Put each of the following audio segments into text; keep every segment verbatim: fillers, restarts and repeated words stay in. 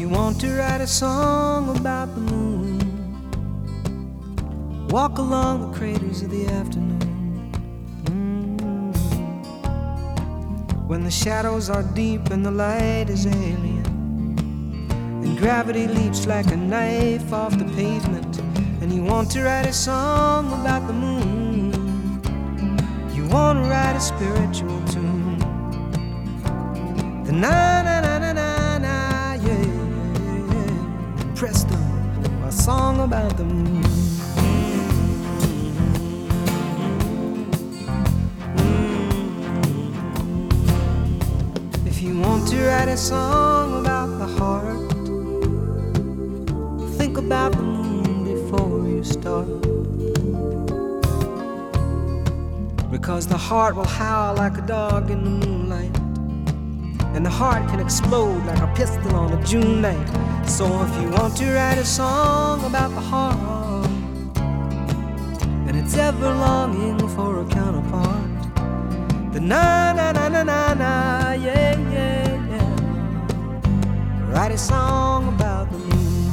you want to write a song about the moon, walk along the craters of the afternoon. Mm. When the shadows are deep and the light is alien, and gravity leaps like a knife off the pavement, and you want to write a song about the moon, you want to write a spiritual tune. The na na na na na na, yeah, yeah, yeah. Presto, a song about the moon. If you want to write a song about the heart, think about the moon before you start. Because the heart will howl like a dog in the moonlight, and the heart can explode like a pistol on a June night. So if you want to write a song about the heart, and it's ever longing for a counterpart, the na na na na na na, yeah, yeah, yeah. Write a song about the moon.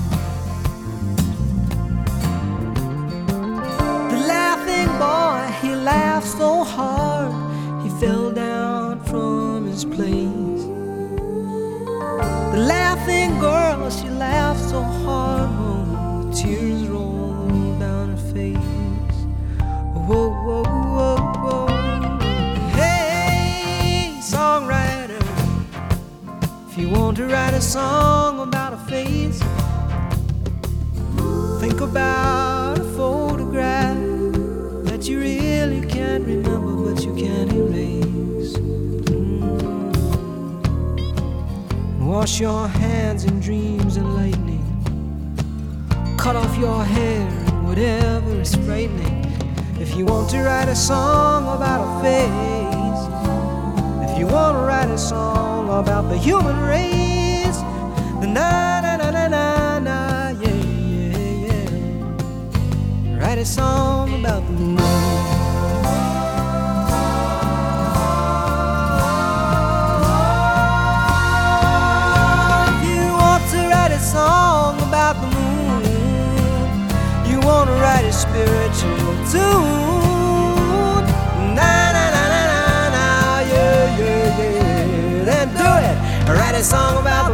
The laughing boy, he laughed so hard, he fell down from his place. The laughing girl, she laughed so hard, oh, tears rolled down her face. Whoa, whoa, whoa, whoa. Hey, songwriter, if you want to write a song about a face, think about a photograph that you really can't remember but you can't erase. Mm. Wash your hands in dreams and lightning, cut off your hair and whatever is frightening. If you want to write a song about a face, if you want to write a song about the human race, the na na na na na na, yeah, yeah, yeah. Write a song about the moon. If you want to write a song about the moon, you want to write a spiritual tune. Na na na na na na, yeah, yeah, yeah. Then do it. Write a song about